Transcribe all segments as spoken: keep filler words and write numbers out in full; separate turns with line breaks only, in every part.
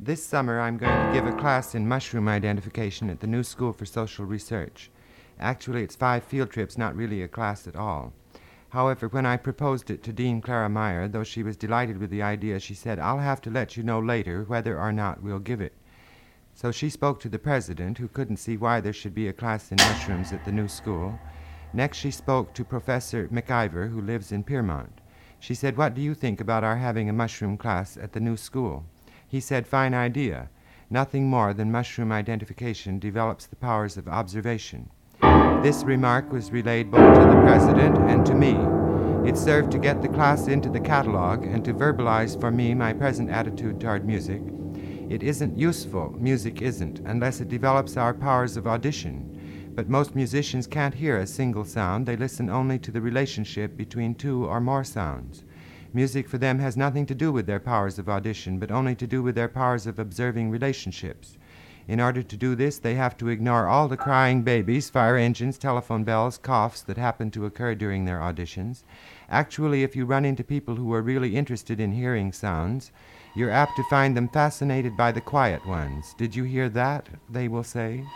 This summer I'm going to give a class in mushroom identification at the New School for Social Research. Actually, it's five field trips, not really a class at all. However, when I proposed it to Dean Clara Meyer, though she was delighted with the idea, she said, "I'll have to let you know later whether or not we'll give it." So she spoke to the president, who couldn't see why there should be a class in mushrooms at the new school. Next, she spoke to Professor McIver, who lives in Piermont. She said, "What do you think about our having a mushroom class at the new school?" He said, "Fine idea. Nothing more than mushroom identification develops the powers of observation." This remark was relayed both to the president and to me. It served to get the class into the catalog and to verbalize for me my present attitude toward music. It isn't useful, music isn't, unless it develops our powers of audition. But most musicians can't hear a single sound. They listen only to the relationship between two or more sounds. Music for them has nothing to do with their powers of audition, but only to do with their powers of observing relationships. In order to do this, they have to ignore all the crying babies, fire engines, telephone bells, coughs that happen to occur during their auditions. Actually, if you run into people who are really interested in hearing sounds, you're apt to find them fascinated by the quiet ones. "Did you hear that?" they will say.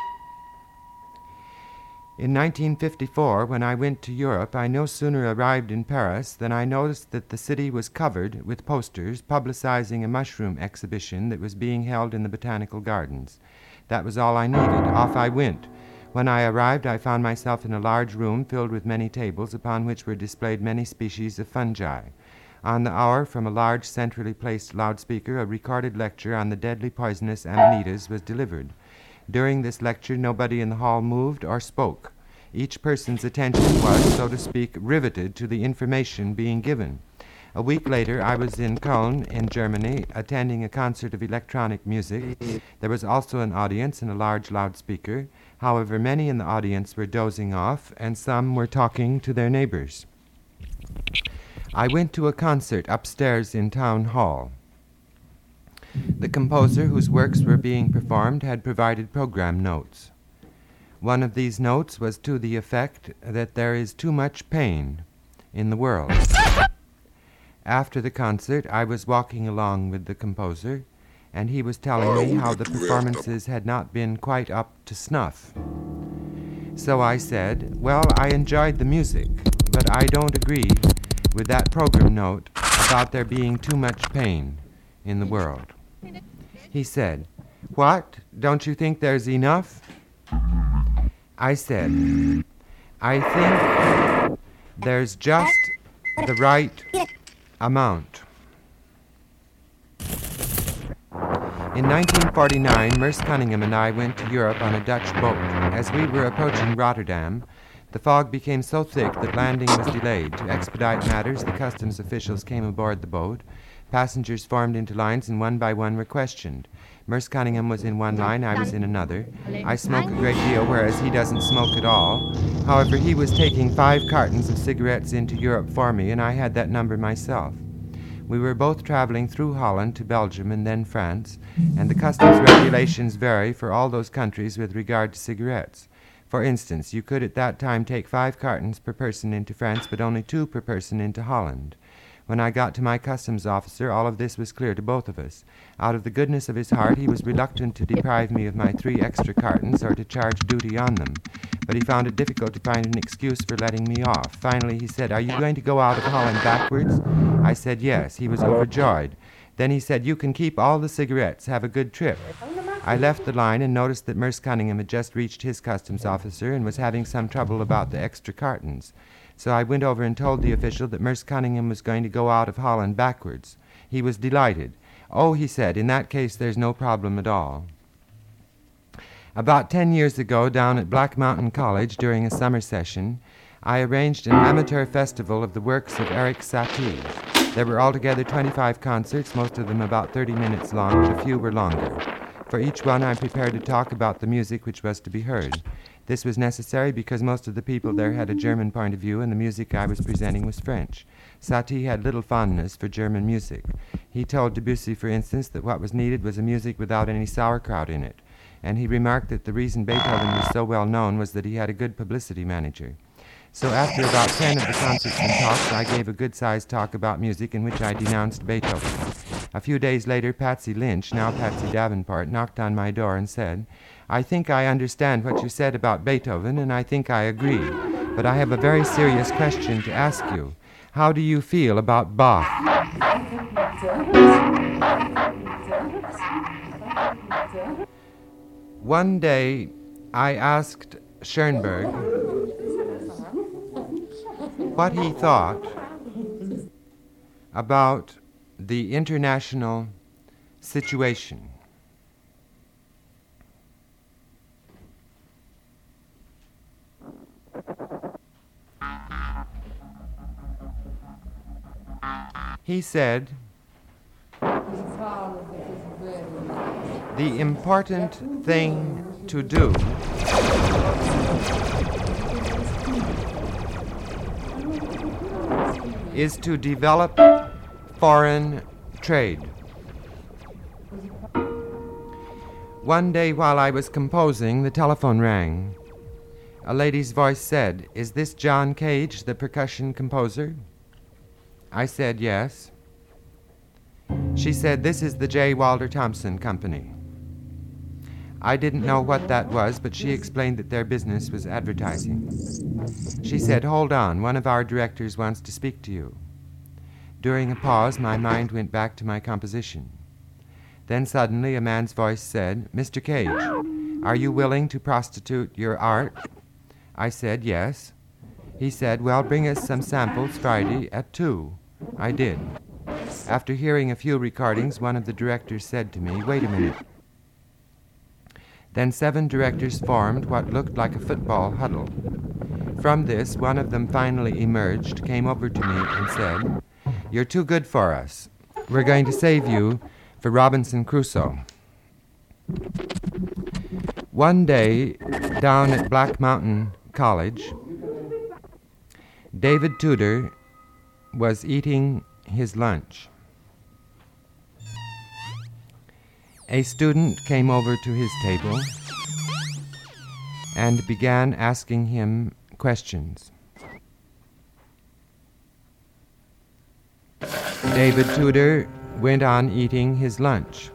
In nineteen fifty-four, when I went to Europe, I no sooner arrived in Paris than I noticed that the city was covered with posters publicizing a mushroom exhibition that was being held in the Botanical Gardens. That was all I needed. Off I went. When I arrived, I found myself in a large room filled with many tables upon which were displayed many species of fungi. On the hour, from a large centrally placed loudspeaker, a recorded lecture on the deadly poisonous amanitas was delivered. During this lecture, nobody in the hall moved or spoke. Each person's attention was, so to speak, riveted to the information being given. A week later, I was in Köln, in Germany, attending a concert of electronic music. There was also an audience and a large loudspeaker. However, many in the audience were dozing off, and some were talking to their neighbors. I went to a concert upstairs in Town Hall. The composer whose works were being performed had provided program notes. One of these notes was to the effect that there is too much pain in the world. After the concert, I was walking along with the composer, and he was telling me how the performances had not been quite up to snuff. So I said, "Well, I enjoyed the music, but I don't agree with that program note about there being too much pain in the world." He said, "What? Don't you think there's enough?" I said, "I think there's just the right amount." In nineteen forty-nine, Merce Cunningham and I went to Europe on a Dutch boat. As we were approaching Rotterdam, the fog became so thick that landing was delayed. To expedite matters, the customs officials came aboard the boat. Passengers formed into lines and one by one were questioned. Merce Cunningham was in one line, I was in another. I smoke a great deal, whereas he doesn't smoke at all. However, he was taking five cartons of cigarettes into Europe for me, and I had that number myself. We were both traveling through Holland to Belgium and then France, and the customs regulations vary for all those countries with regard to cigarettes. For instance, you could at that time take five cartons per person into France, but only two per person into Holland. When I got to my customs officer, all of this was clear to both of us. Out of the goodness of his heart, he was reluctant to deprive me of my three extra cartons or to charge duty on them. But he found it difficult to find an excuse for letting me off. Finally, he said, "Are you going to go out of Holland backwards?" I said yes. He was overjoyed. Then he said, "You can keep all the cigarettes. Have a good trip." I left the line and noticed that Merce Cunningham had just reached his customs officer and was having some trouble about the extra cartons. So I went over and told the official that Merce Cunningham was going to go out of Holland backwards. He was delighted. "Oh," he said, "in that case there's no problem at all." About ten years ago, down at Black Mountain College during a summer session, I arranged an amateur festival of the works of Erik Satie. There were altogether twenty-five concerts, most of them about thirty minutes long, but a few were longer. For each one I prepared to talk about the music which was to be heard. This was necessary because most of the people there had a German point of view and the music I was presenting was French. Satie had little fondness for German music. He told Debussy, for instance, that what was needed was a music without any sauerkraut in it. And he remarked that the reason Beethoven was so well known was that he had a good publicity manager. So after about ten of the concerts and talks, I gave a good-sized talk about music in which I denounced Beethoven. A few days later, Patsy Lynch, now Patsy Davenport, knocked on my door and said, "I think I understand what you said about Beethoven, and I think I agree. But I have a very serious question to ask you. How do you feel about Bach?" One day, I asked Schoenberg what he thought about the international situation. He said, "The important thing to do is to develop foreign trade." One day while I was composing, the telephone rang. A lady's voice said, "Is this John Cage, the percussion composer?" I said, "Yes." She said, "This is the J. Walter Thompson Company." I didn't know what that was, but she explained that their business was advertising. She said, "Hold on, one of our directors wants to speak to you." During a pause, my mind went back to my composition. Then suddenly a man's voice said, "Mister Cage, are you willing to prostitute your art?" I said, "Yes." He said, "Well, bring us some samples Friday at two." I did. After hearing a few recordings, one of the directors said to me, "Wait a minute." Then seven directors formed what looked like a football huddle. From this, one of them finally emerged, came over to me and said, "You're too good for us. We're going to save you for Robinson Crusoe." One day, down at Black Mountain College, David Tudor was eating his lunch. A student came over to his table and began asking him questions. David Tudor went on eating his lunch.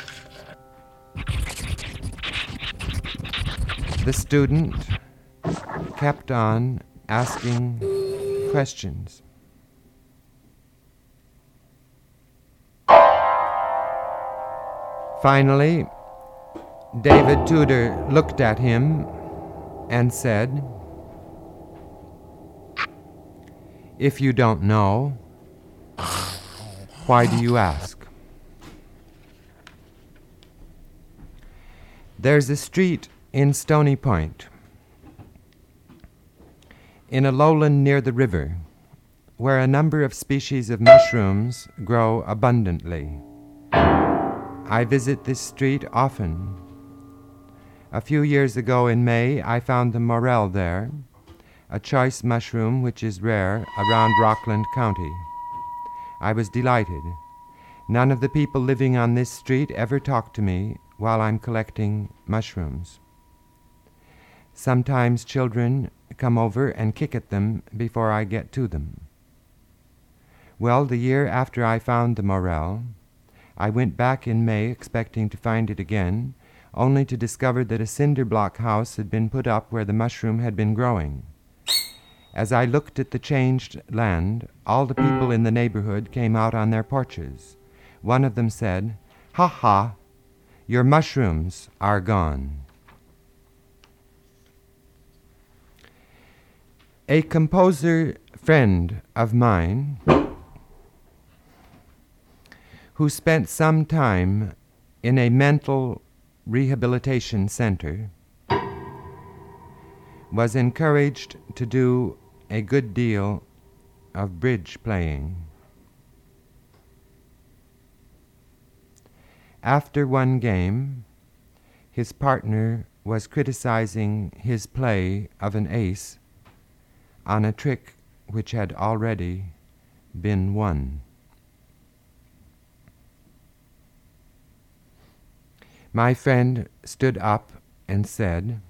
The student kept on asking questions. Finally, David Tudor looked at him and said, "If you don't know, why do you ask?" There's a street in Stony Point, in a lowland near the river, where a number of species of mushrooms grow abundantly. I visit this street often. A few years ago in May, I found the morel there, a choice mushroom which is rare around Rockland County. I was delighted. None of the people living on this street ever talk to me while I'm collecting mushrooms. Sometimes children come over and kick at them before I get to them. Well, the year after I found the morel, I went back in May expecting to find it again, only to discover that a cinder block house had been put up where the mushroom had been growing. As I looked at the changed land, all the people in the neighborhood came out on their porches. One of them said, "Ha ha, your mushrooms are gone." A composer friend of mine who spent some time in a mental rehabilitation center was encouraged to do a good deal of bridge playing. After one game, his partner was criticizing his play of an ace on a trick which had already been won. My friend stood up and said,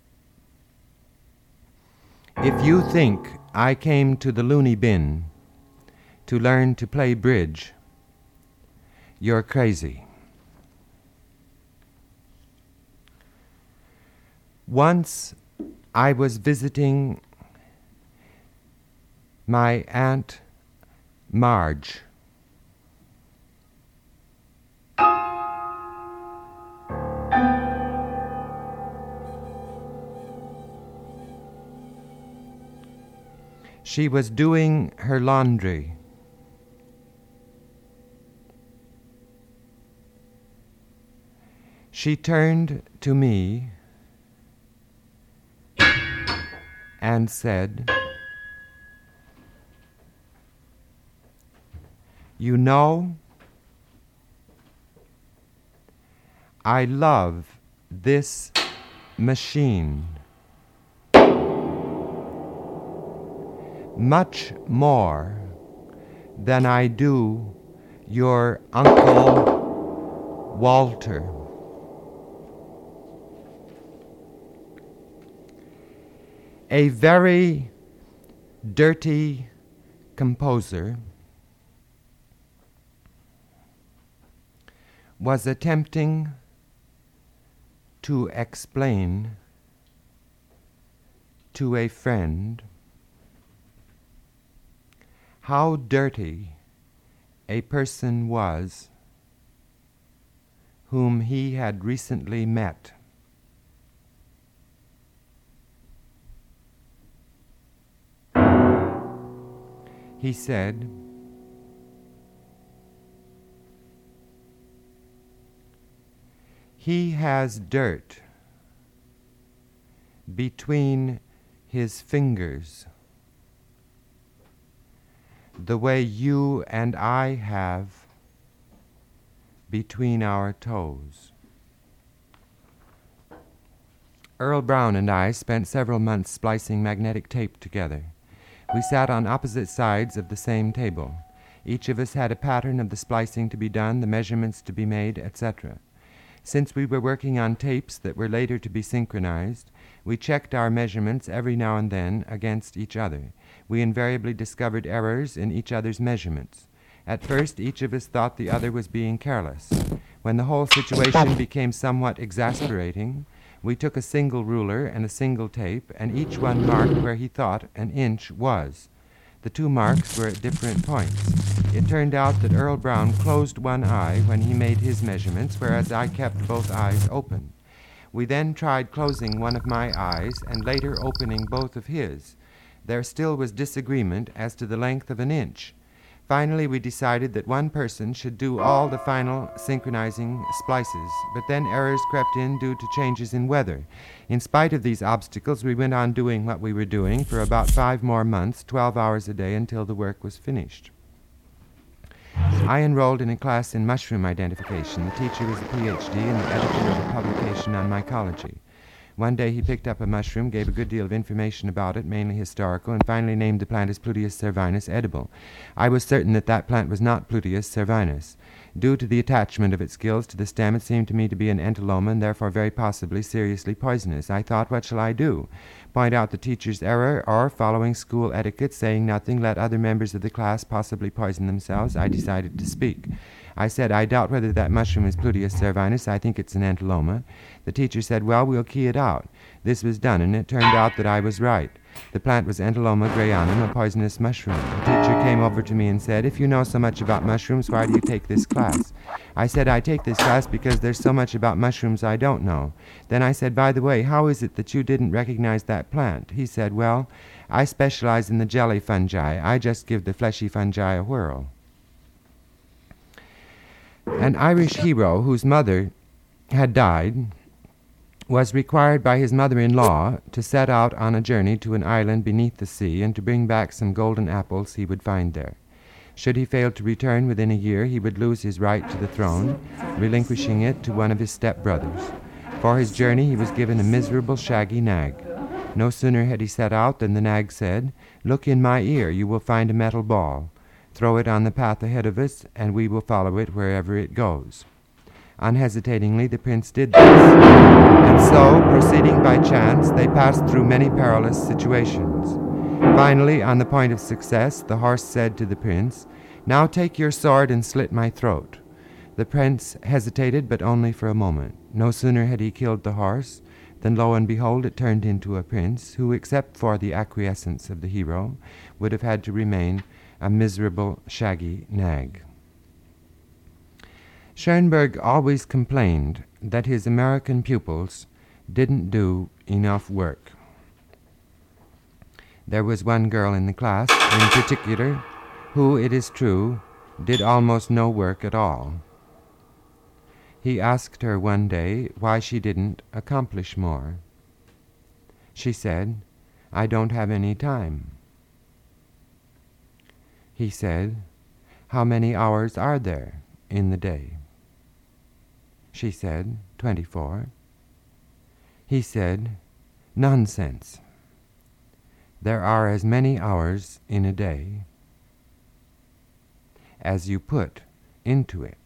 "If you think I came to the loony bin to learn to play bridge, You're crazy. Once I was visiting my Aunt Marge. She was doing her laundry. She turned to me and said, "You know, I love this machine much more than I do your Uncle Walter." A very dirty composer was attempting to explain to a friend how dirty a person was whom he had recently met. He said, "He has dirt between his fingers the way you and I have between our toes." Earl Brown and I spent several months splicing magnetic tape together. We sat on opposite sides of the same table. Each of us had a pattern of the splicing to be done, the measurements to be made, et cetera. Since we were working on tapes that were later to be synchronized, we checked our measurements every now and then against each other. We invariably discovered errors in each other's measurements. At first, each of us thought the other was being careless. When the whole situation became somewhat exasperating, we took a single ruler and a single tape, and each one marked where he thought an inch was. The two marks were at different points. It turned out that Earl Brown closed one eye when he made his measurements, whereas I kept both eyes open. We then tried closing one of my eyes and later opening both of his. There still was disagreement as to the length of an inch. Finally, we decided that one person should do all the final synchronizing splices, but then errors crept in due to changes in weather. In spite of these obstacles, we went on doing what we were doing for about five more months, twelve hours a day, until the work was finished. I enrolled in a class in mushroom identification. The teacher was a P H D and the editor of a publication on mycology. One day he picked up a mushroom, gave a good deal of information about it, mainly historical, and finally named the plant as Pluteus cervinus edible. I was certain that that plant was not Pluteus cervinus. Due to the attachment of its gills to the stem, it seemed to me to be an entoloma and therefore very possibly seriously poisonous. I thought, what shall I do? Point out the teacher's error, or, following school etiquette, saying nothing, let other members of the class possibly poison themselves? I decided to speak. I said, "I doubt whether that mushroom is Pluteus cervinus. I think it's an entoloma." The teacher said, "Well, we'll key it out." This was done, and it turned out that I was right. The plant was Entoloma grayanum, a poisonous mushroom. The teacher came over to me and said, "If you know so much about mushrooms, why do you take this class?" I said, "I take this class because there's so much about mushrooms I don't know." Then I said, "By the way, how is it that you didn't recognize that plant?" He said, "Well, I specialize in the jelly fungi. I just give the fleshy fungi a whirl." An Irish hero whose mother had died was required by his mother-in-law to set out on a journey to an island beneath the sea and to bring back some golden apples he would find there. Should he fail to return within a year, he would lose his right to the throne, relinquishing it to one of his step-brothers. For his journey he was given a miserable shaggy nag. No sooner had he set out than the nag said, "Look in my ear, you will find a metal ball. Throw it on the path ahead of us, and we will follow it wherever it goes." Unhesitatingly, the prince did this, and so, proceeding by chance, they passed through many perilous situations. Finally, on the point of success, the horse said to the prince, "Now take your sword and slit my throat." The prince hesitated, but only for a moment. No sooner had he killed the horse than lo and behold it turned into a prince who, except for the acquiescence of the hero, would have had to remain a miserable, shaggy nag. Schoenberg always complained that his American pupils didn't do enough work. There was one girl in the class, in particular, who, it is true, did almost no work at all. He asked her one day why she didn't accomplish more. She said, "I don't have any time." He said, "How many hours are there in the day?" She said, twenty-four. He said, "Nonsense. There are as many hours in a day as you put into it."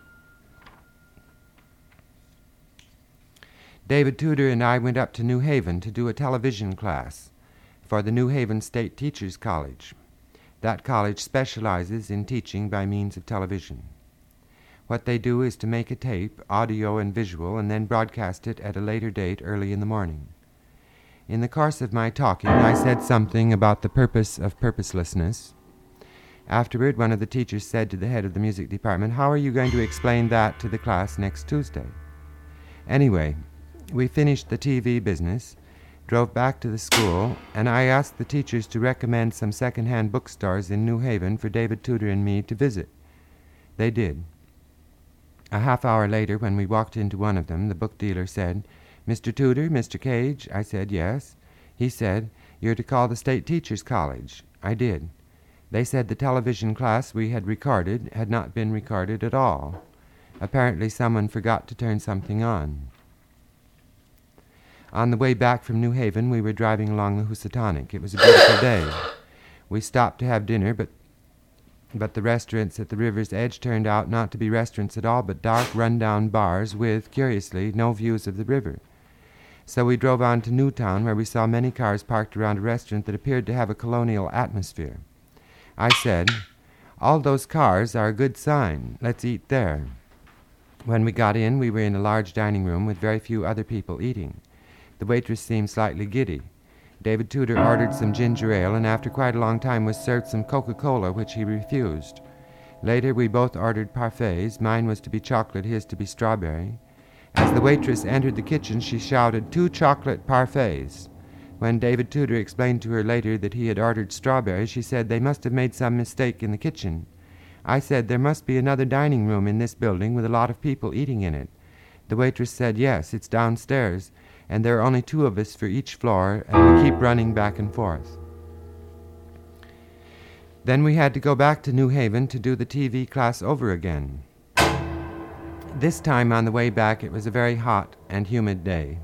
David Tudor and I went up to New Haven to do a television class for the New Haven State Teachers College. That college specializes in teaching by means of television. What they do is to make a tape, audio and visual, and then broadcast it at a later date early in the morning. In the course of my talking, I said something about the purpose of purposelessness. Afterward, one of the teachers said to the head of the music department, "How are you going to explain that to the class next Tuesday?" Anyway, we finished the T V business, drove back to the school, and I asked the teachers to recommend some second-hand bookstores in New Haven for David Tudor and me to visit. They did. A half hour later, when we walked into one of them, the book dealer said, "Mister Tudor, Mister Cage?" I said, "Yes." He said, "You're to call the State Teachers College." I did. They said the television class we had recorded had not been recorded at all. Apparently someone forgot to turn something on. On the way back from New Haven, we were driving along the Housatonic. It was a beautiful day. We stopped to have dinner, but but the restaurants at the river's edge turned out not to be restaurants at all, but dark, run-down bars with, curiously, no views of the river. So we drove on to Newtown, where we saw many cars parked around a restaurant that appeared to have a colonial atmosphere. I said, "All those cars are a good sign. Let's eat there." When we got in, we were in a large dining room with very few other people eating. The waitress seemed slightly giddy. David Tudor ordered some ginger ale, and after quite a long time was served some Coca-Cola, which he refused. Later we both ordered parfaits. Mine was to be chocolate, his to be strawberry. As the waitress entered the kitchen, she shouted, "Two chocolate parfaits." When David Tudor explained to her later that he had ordered strawberry, she said they must have made some mistake in the kitchen. I said there must be another dining room in this building with a lot of people eating in it. The waitress said, "Yes, it's downstairs, and there are only two of us for each floor, and we keep running back and forth." Then we had to go back to New Haven to do the T V class over again. This time on the way back it was a very hot and humid day.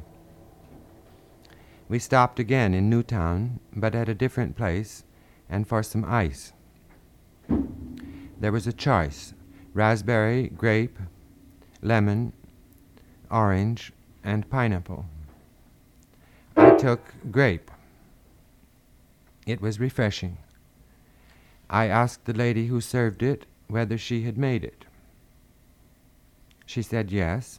We stopped again in Newtown, but at a different place, and for some ice. There was a choice: raspberry, grape, lemon, orange, and pineapple. I took grape. It was refreshing. I asked the lady who served it whether she had made it. She said yes.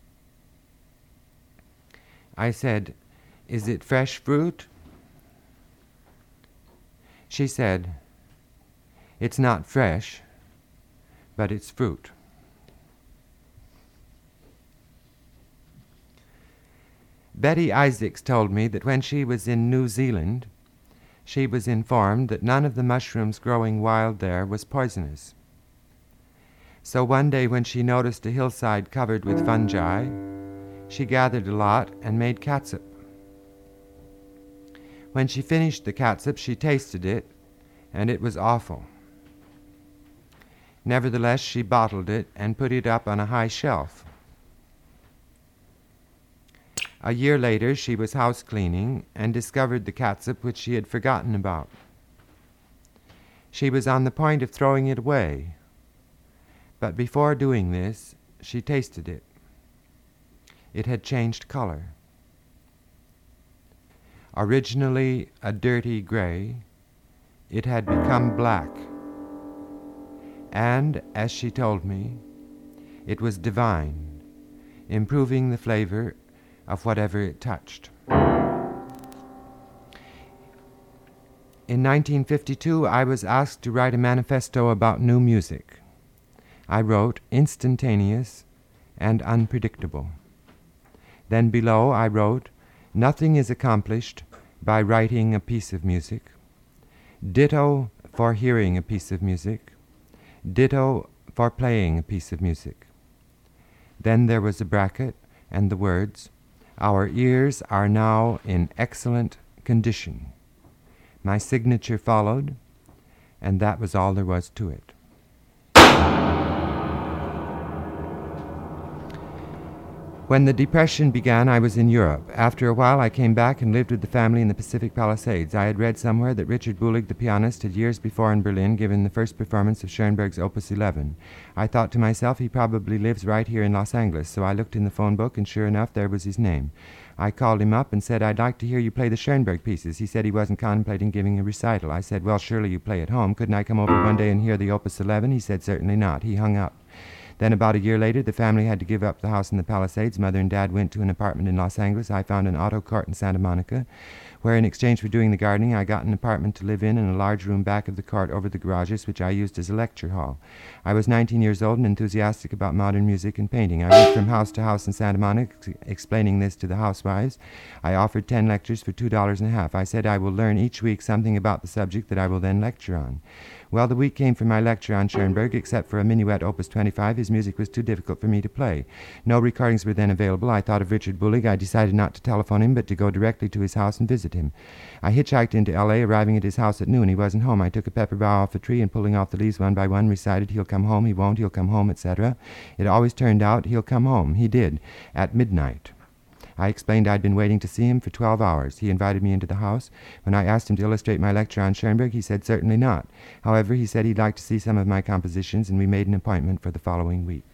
I said, "Is it fresh fruit?" She said, "It's not fresh, but it's fruit." Betty Isaacs told me that when she was in New Zealand, she was informed that none of the mushrooms growing wild there was poisonous. So one day when she noticed a hillside covered with fungi, she gathered a lot and made catsup. When she finished the catsup, she tasted it, and it was awful. Nevertheless, she bottled it and put it up on a high shelf. A year later, she was house cleaning and discovered the catsup which she had forgotten about. She was on the point of throwing it away, but before doing this, she tasted it. It had changed color. Originally a dirty gray, it had become black. And, as she told me, It was divine, improving the flavor of whatever it touched. In nineteen fifty-two, I was asked to write a manifesto about new music. I wrote instantaneous and unpredictable. Then below I wrote, nothing is accomplished by writing a piece of music. Ditto for hearing a piece of music. Ditto for playing a piece of music. Then there was a bracket and the words, our ears are now in excellent condition. My signature followed, and that was all there was to it. When the Depression began, I was in Europe. After a while, I came back and lived with the family in the Pacific Palisades. I had read somewhere that Richard Bulig, the pianist, had years before in Berlin given the first performance of Schoenberg's Opus eleven. I thought to myself, he probably lives right here in Los Angeles, so I looked in the phone book, and sure enough, there was his name. I called him up and said, I'd like to hear you play the Schoenberg pieces. He said he wasn't contemplating giving a recital. I said, well, surely you play at home. Couldn't I come over one day and hear the Opus eleven? He said, certainly not. He hung up. Then about a year later, the family had to give up the house in the Palisades. Mother and Dad went to an apartment in Los Angeles. I found an auto court in Santa Monica, where in exchange for doing the gardening, I got an apartment to live in and a large room back of the court over the garages, which I used as a lecture hall. I was nineteen years old and enthusiastic about modern music and painting. I went from house to house in Santa Monica, ex- explaining this to the housewives. I offered ten lectures for two dollars and a half. I said I will learn each week something about the subject that I will then lecture on. Well, the week came for my lecture on Schoenberg. Except for a minuet opus twenty-five, his music was too difficult for me to play. No recordings were then available. I thought of Richard Bulig. I decided not to telephone him, but to go directly to his house and visit him. I hitchhiked into L A, arriving at his house at noon. He wasn't home. I took a pepper bough off a tree and, pulling off the leaves one by one, recited, he'll come home, he won't, he'll come home, et cetera. It always turned out, he'll come home. He did, at midnight. I explained I'd been waiting to see him for twelve hours. He invited me into the house. When I asked him to illustrate my lecture on Schoenberg, he said certainly not. However, he said he'd like to see some of my compositions, and we made an appointment for the following week.